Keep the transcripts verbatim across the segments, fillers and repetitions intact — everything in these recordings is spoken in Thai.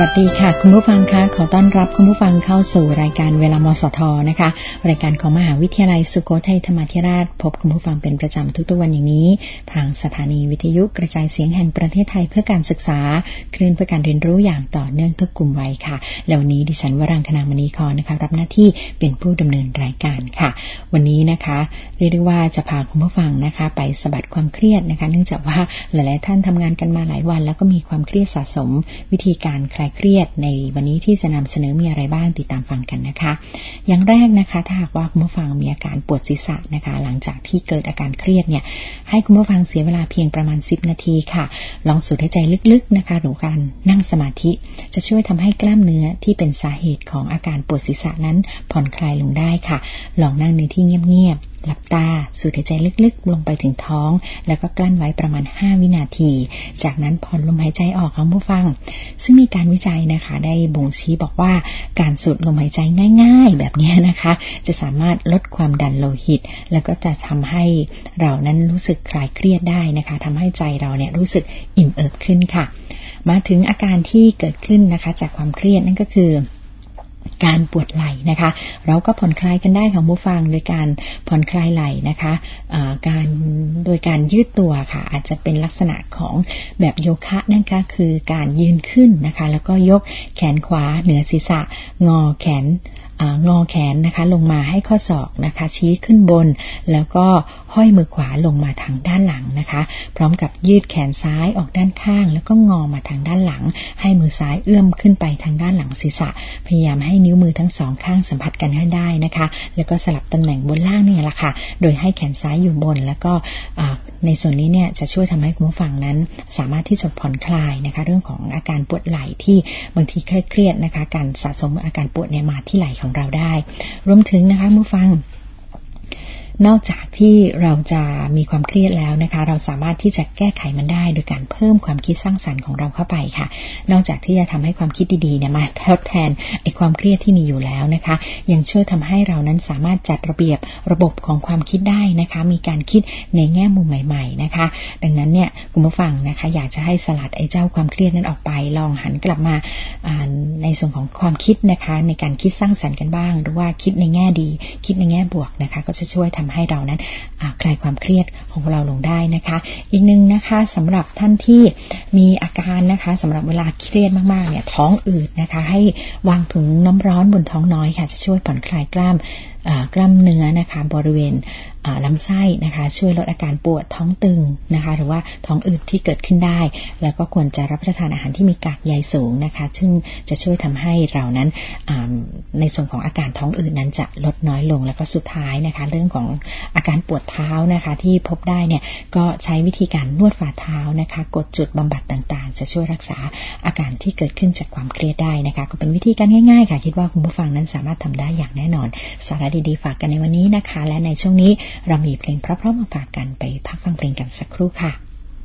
วัสดีค่ะคุณผู้ฟังคะขอต้อนรับคุณผู้ฟังเข้าสู่รายการเวลามสทนะคะรายการของมหาวิทยาลัยสุโขทัยธรรมาธิราชพบคุณผู้ฟังเป็นประจำทุกๆวันอย่างนี้ทางสถานีวิทยุกระจายเสียงแห่งประเทศไทยเพื่อการศึกษาคลื่นเพื่อการเรียนรู้อย่างต่อเนื่องทุกกลุ่มวัยค่ะและวันนี้ดิฉันวรังคณามณีครนะคะรับหน้าที่เป็นผู้ดำเนินรายการค่ะวันนี้นะคะเรียกได้ว่าจะพาคุณผู้ฟังนะคะไปสะบัดความเครียดนะคะเนื่องจากว่าหลายๆท่านทำงานกันมาหลายวันแล้วก็มีความเครียดสะสมวิธีการคลายเครียดในวันนี้ที่จะนำเสนอมีอะไรบ้างติดตามฟังกันนะคะอย่างแรกนะคะถ้าหากว่าคุณผู้ฟังมีอาการปวดศีรษะนะคะหลังจากที่เกิดอาการเครียดเนี่ยให้คุณผู้ฟังเสียเวลาเพียงประมาณสิบนาทีค่ะลองสูดหายใจลึกๆนะคะหรือการนั่งสมาธิจะช่วยทำให้กล้ามเนื้อที่เป็นสาเหตุของอาการปวดศีรษะนั้นผ่อนคลายลงได้ค่ะลองนั่งในที่เงียบหลับตาสูดหายใจลึกๆลงไปถึงท้องแล้วก็กลั้นไว้ประมาณห้าวินาทีจากนั้นผ่อนลมหายใจออกค่ะผู้ฟังซึ่งมีการวิจัยนะคะได้บ่งชี้บอกว่าการสูดลมหายใจง่ายๆแบบนี้นะคะจะสามารถลดความดันโลหิตแล้วก็จะทำให้เรานั้นรู้สึกคลายเครียดได้นะคะทำให้ใจเราเนี่ยรู้สึกอิ่มเอิบขึ้นค่ะมาถึงอาการที่เกิดขึ้นนะคะจากความเครียดนั่นก็คือการปวดไหล่นะคะเราก็ผ่อนคลายกันได้ค่ะผู้ฟังโดยการผ่อนคลายไหล่นะคะการโดยการยืดตัวค่ะอาจจะเป็นลักษณะของแบบโยคะนั่นก็คือการยืนขึ้นนะคะแล้วก็ยกแขนขวาเหนือศีรษะงอแขนงอแขนนะคะลงมาให้ข้อศอกนะคะชี้ขึ้นบนแล้วก็ห้อยมือขวาลงมาทางด้านหลังนะคะพร้อมกับยืดแขนซ้ายออกด้านข้างแล้วก็งอมาทางด้านหลังให้มือซ้ายเอื้อมขึ้นไปทางด้านหลังศีรษะพยายามให้นิ้วมือทั้งสองข้างสัมผัสกันให้ได้นะคะแล้วก็สลับตำแหน่งบนล่างนี่แหละค่ะโดยให้แขนซ้ายอยู่บนแล้วก็ในส่วนนี้เนี่ยจะช่วยทำให้คุณผู้ฟังนั้นสามารถที่จะผ่อนคลายนะคะเรื่องของอาการปวดไหล่ที่บางทีเครียดๆนะคะการสะสมอาการปวดเนี่ยมาที่ไหล่ของเราได้รวมถึงนะคะผู้ฟังนอกจากที่เราจะมีความเครียดแล้วนะคะเราสามารถที่จะแก้ไขมันได้โดยการเพิ่มความคิดสร้างสรรค์ของเราเข้าไปค่ะนอกจากที่จะทำให้ความคิดดีๆเนี่ยมาทดแทนไอ้ความเครียดที่มีอยู่แล้วนะคะยังช่วยทำให้เรานั้นสามารถจัดระเบียบระบบของความคิดได้นะคะมีการคิดในแง่มุมใหม่ๆนะคะดังนั้นเนี่ยคุณผู้ฟังนะคะอยากจะให้สลัดไอ้เจ้าความเครียดนั้นออกไปลองหันกลับมาในส่วนของความคิดนะคะในการคิดสร้างสรรค์กันบ้างหรือว่าคิดในแง่ดีคิดในแง่บวกนะคะก็จะช่วยทำให้เรานั้นคลายความเครียดของเราลงได้นะคะอีกนึงนะคะสำหรับท่านที่มีอาการนะคะสำหรับเวลาเครียดมากๆเนี่ยท้องอืดนะคะให้วางถุงน้ำร้อนบนท้องน้อยค่ะจะช่วยผ่อนคลายกล้ามกล้ามเนื้อนะคะบริเวณลำไส้นะคะช่วยลดอาการปวดท้องตึงนะคะหรือว่าท้องอืดที่เกิดขึ้นได้แล้วก็ควรจะรับประทานอาหารที่มีกากใยสูงนะคะซึ่งจะช่วยทำให้เรานั้นในส่วนของอาการท้องอืดนั้นจะลดน้อยลงแล้วก็สุดท้ายนะคะเรื่องของอาการปวดเท้านะคะที่พบได้เนี่ยก็ใช้วิธีการนวดฝ่าเท้านะคะกดจุดบำบัดต่างๆจะช่วยรักษาอาการที่เกิดขึ้นจากความเครียดได้นะคะก็เป็นวิธีการง่ายๆค่ะคิดว่าคุณผู้ฟังนั้นสามารถทำได้อย่างแน่นอนสาระดีๆฝากกันในวันนี้นะคะและในช่วงนี้เรามีเพลงเพราะๆมาฝากกันไปพักฟังเพลงกันสักครู่ค่ะ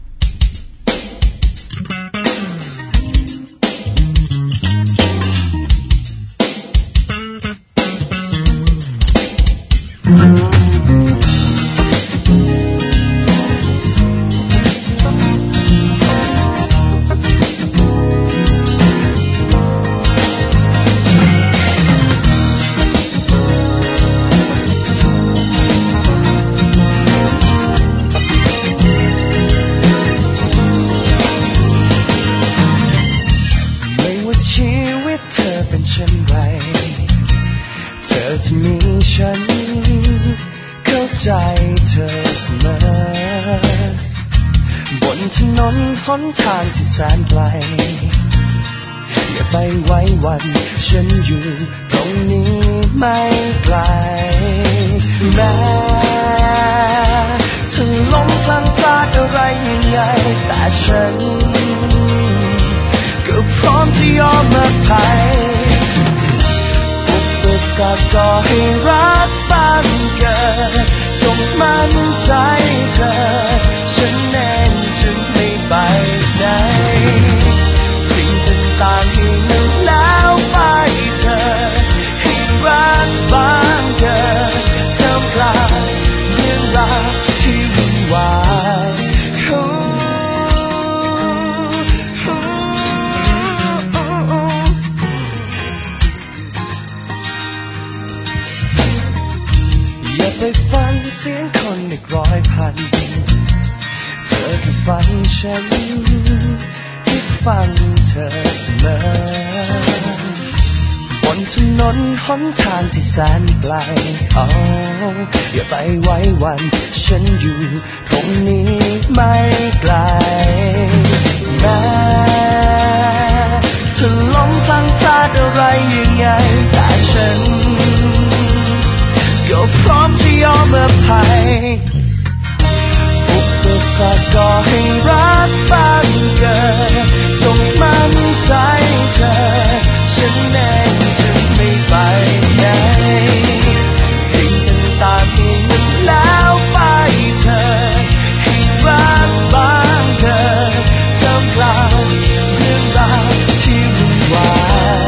หนทางที่แสนไกลอย่าไปไว้วันฉันอยู่ตรงนี้ไม่ไกลแม้ถึงล้มพลันพลาดอะไรยังไงแต่ฉันก็พร้อมที่ยอมอภัยอุปสรรคก็ให้รักบ้างเกิดจงมั่นใจเธอฉันเองจึงไม่ไปไหนสิ่งต่างๆที่มันแล้วไปเธอให้รักบ้างเกิดท่ามกลางพันเธอคือฝันฉันที่ฟังเธอเสมอบนถนนหนทางที่แสนไกลเอาอย่าไปไว้วันฉันอยู่ตรงนี้ไม่ไกลแม้เธอล้มพลั้งพลาดอะไรยังไงแต่ฉันก็พร้อมที่ยอมอภัยอุปสรรคก็ให้รักบ้างเกินจงมั่นใจเธอฉันเองจะไม่ไปไหนสิ่งต่างๆที่มันแล้วไปเธอให้รักบ้างเกินท่ามกลางเรื่องราวที่วุ่นวาย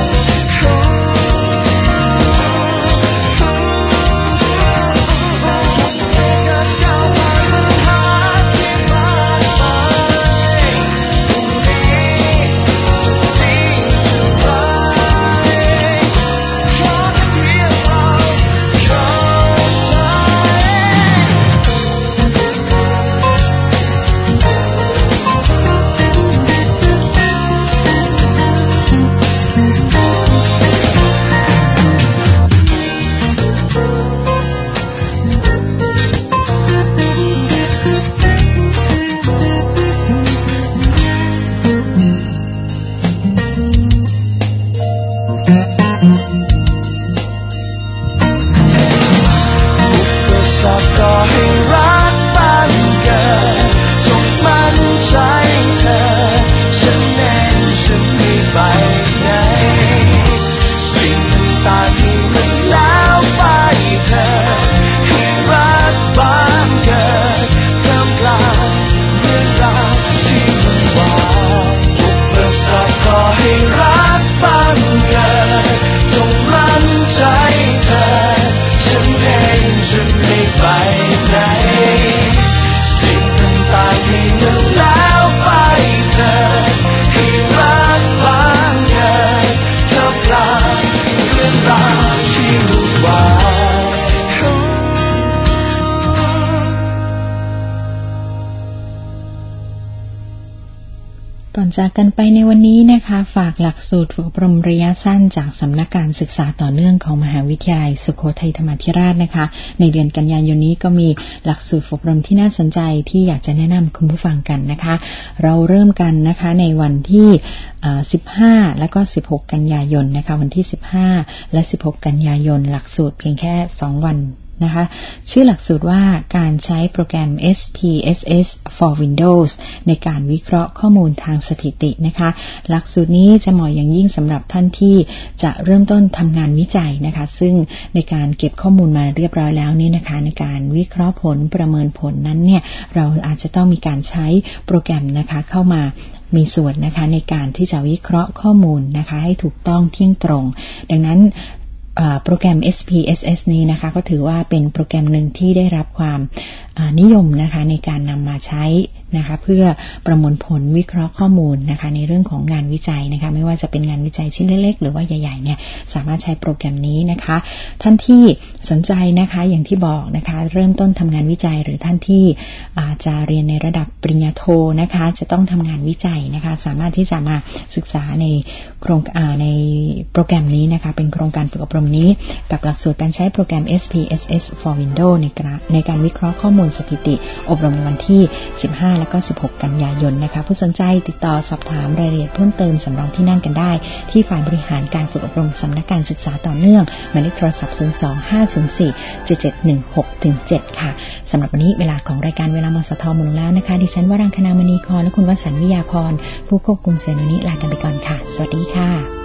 ก่อนจากกันไปในวันนี้นะคะฝากหลักสูตรฝึกอบรมระยะสั้นจากสำนักการศึกษาต่อเนื่องของมหาวิทยาลัยสุโขทัยธรรมาธิราชนะคะในเดือนกันยายนนี้ก็มีหลักสูตรฝึกอบรมที่น่าสนใจที่อยากจะแนะนำคุณผู้ฟังกันนะคะเราเริ่มกันนะคะในวันที่สิบห้าและก็สิบหกกันยายนนะคะวันที่สิบห้าและสิบหกกันยายนหลักสูตรเพียงแค่สองวันนะคะชื่อหลักสูตรว่าการใช้โปรแกรม เอส พี เอส เอส for Windows ในการวิเคราะห์ข้อมูลทางสถิตินะคะหลักสูตรนี้จะเหมาะอย่างยิ่งสำหรับท่านที่จะเริ่มต้นทำงานวิจัยนะคะซึ่งในการเก็บข้อมูลมาเรียบร้อยแล้วนี่นะคะในการวิเคราะห์ผลประเมินผลนั้นเนี่ยเราอาจจะต้องมีการใช้โปรแกรมนะคะเข้ามามีส่วนนะคะในการที่จะวิเคราะห์ข้อมูลนะคะให้ถูกต้องเที่ยงตรงดังนั้นโปรแกรม เอส พี เอส เอส นี้นะคะก็ถือว่าเป็นโปรแกรมหนึ่งที่ได้รับความนิยมนะคะในการนำมาใช้นะคะเพื่อประมวลผลวิเคราะห์ข้อมูลนะคะในเรื่องของงานวิจัยนะคะไม่ว่าจะเป็นงานวิจัยชิ้นเล็กๆหรือว่าใหญ่ๆเนี่ยสามารถใช้โปรแกรมนี้นะคะท่านที่สนใจนะคะอย่างที่บอกนะคะเริ่มต้นทำงานวิจัยหรือท่านที่อาจจะเรียนในระดับปริญญาโทนะคะจะต้องทำงานวิจัยนะคะสามารถที่จะมาศึกษาในโครงการในโปรแกรมนี้นะคะเป็นโครงการฝึกอบรมนี้กับหลักสูตรการใช้โปรแกรม เอส พี เอส เอส for Windows ในการในการวิเคราะห์ข้อมูลสถิติอบรมในวันที่สิบห้าและก็สิบหกกันยายนนะคะผู้สนใจติดต่อสอบถามรายละเอียดเพิ่มเติมสำรองที่นั่งกันได้ที่ฝ่ายบริหารการฝึกอบรมสำนักการศึกษาต่อเนื่องหมายเลขโทรศัพท์ศูนย์ สอง ห้า ศูนย์ สี่ เจ็ด เจ็ด หนึ่ง หก เจ็ด ค่ะสำหรับวันนี้เวลาของรายการเวลามสทหมดลงแล้วนะคะดิฉันวรังคณามณีครและคุณวสันต์วิยาพรผู้ควบคุมเสียงนี้ลากันไปก่อนค่ะสวัสดีค่ะ